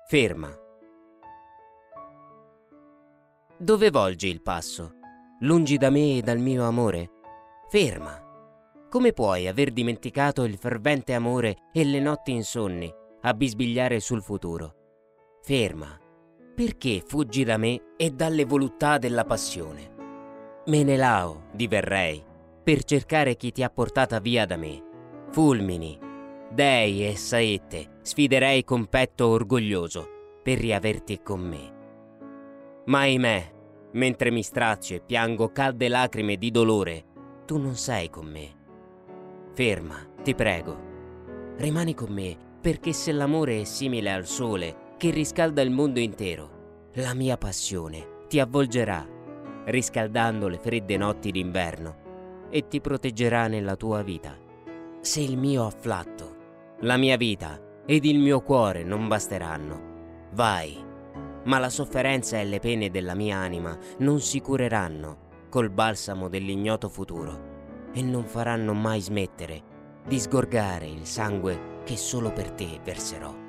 Ferma. Dove volgi il passo? Lungi da me e dal mio amore? Ferma. Come puoi aver dimenticato il fervente amore e le notti insonni a bisbigliare sul futuro? Ferma. Perché fuggi da me e dalle voluttà della passione? Menelao diverrei per cercare chi ti ha portata via da me. Fulmini, dei e saette sfiderei con petto orgoglioso per riaverti con me. Ma ahimè, mentre mi strazio e piango calde lacrime di dolore, tu non sei con me. Ferma, ti prego. Rimani con me, perché se l'amore è simile al sole che riscalda il mondo intero, la mia passione ti avvolgerà, riscaldando le fredde notti d'inverno, e ti proteggerà nella tua vita. Se il mio afflatto, la mia vita ed il mio cuore non basteranno, vai, ma la sofferenza e le pene della mia anima non si cureranno col balsamo dell'ignoto futuro e non faranno mai smettere di sgorgare il sangue che solo per te verserò.